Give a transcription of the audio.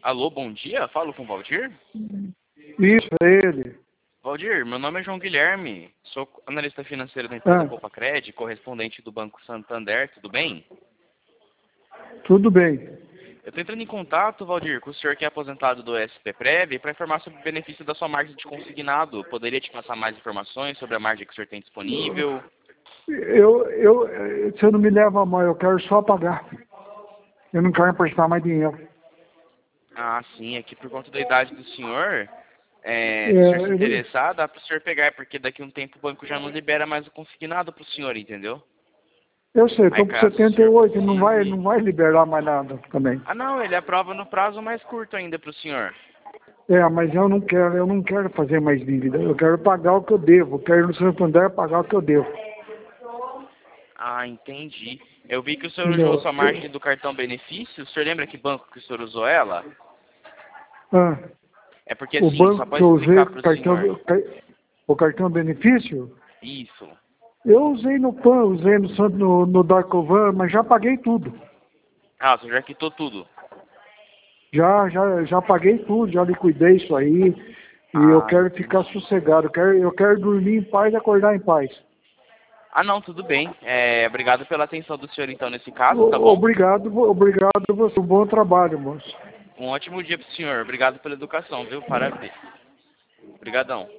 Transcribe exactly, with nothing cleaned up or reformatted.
Alô, bom dia. Falo com o Valdir. Isso, é ele. Valdir, meu nome é João Guilherme. Sou analista financeiro da empresa Ah, Copacred, correspondente do Banco Santander. Tudo bem? tudo bem. Eu estou entrando em contato, Valdir, com o senhor que é aposentado do S P Prev para informar sobre o benefício da sua margem de consignado. Poderia te passar mais informações sobre a margem que o senhor tem disponível? Eu, eu, você não me leva a mal, eu quero só pagar. Eu não quero emprestar mais dinheiro. Ah, sim, aqui por conta da idade do senhor, é, se o senhor É, se ele- interessar, dá para o senhor pegar, porque daqui a um tempo o banco já não libera mais o consignado para o senhor, entendeu? eu sei, Aí estou com caso o setenta e senhor oito, não vai, precise... não vai liberar mais nada também. Ah, não, ele aprova no prazo mais curto ainda para o senhor. É, mas eu não quero, eu não quero fazer mais dívida. Eu quero pagar o que eu devo. Eu quero no Santander pagar o que eu devo. Ah, entendi. Eu vi que o senhor usou Entendeu? sua margem do cartão benefício. O senhor lembra que banco que o senhor usou ela? Ah, É porque o assim, só banco que para eu usei, explicar para o senhor. cartão, o cartão benefício, Isso. eu usei no PAN, usei no, San- no, no Darkovan, mas já paguei tudo. Ah, o senhor já quitou tudo. Já, já, já paguei tudo, já liquidei isso aí. E eu Ah, quero ficar entendi. sossegado. Eu quero, eu quero dormir em paz e acordar em paz. Ah, não, tudo bem. É, obrigado pela atenção do senhor, então, nesse caso, tá O- bom? Obrigado, obrigado a você. Um bom trabalho, moço. Um ótimo dia pro senhor. Obrigado pela educação, viu? Parabéns. Obrigadão.